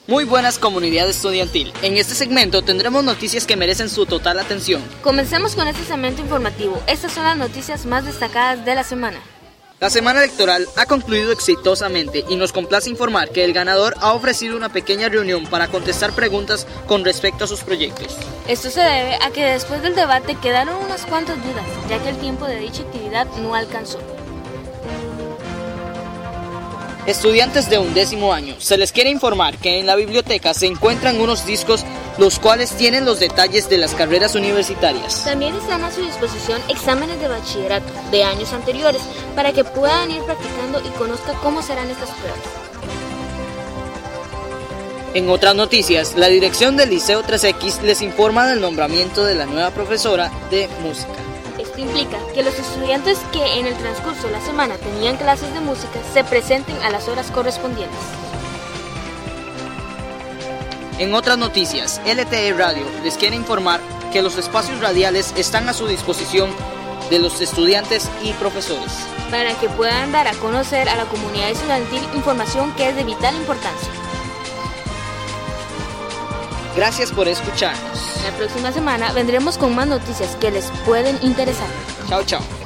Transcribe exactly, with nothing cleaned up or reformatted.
Muy buenas, comunidad estudiantil. En este segmento tendremos noticias que merecen su total atención. Comencemos con este segmento informativo. Estas son las noticias más destacadas de la semana. La semana electoral ha concluido exitosamente y nos complace informar que el ganador ha ofrecido una pequeña reunión para contestar preguntas con respecto a sus proyectos. Esto se debe a que después del debate quedaron unas cuantas dudas, ya que el tiempo de dicha actividad no alcanzó. Estudiantes de undécimo año, se les quiere informar que en la biblioteca se encuentran unos discos los cuales tienen los detalles de las carreras universitarias. También están a su disposición exámenes de bachillerato de años anteriores para que puedan ir practicando y conozcan cómo serán estas pruebas. En otras noticias, la dirección del Liceo tres equis les informa del nombramiento de la nueva profesora de música. Esto implica que los estudiantes que en el transcurso de la semana tenían clases de música se presenten a las horas correspondientes. En otras noticias, L T E Radio les quiere informar que los espacios radiales están a su disposición de los estudiantes y profesores, para que puedan dar a conocer a la comunidad estudiantil información que es de vital importancia. Gracias por escucharnos. La próxima semana vendremos con más noticias que les pueden interesar. Chao, chao.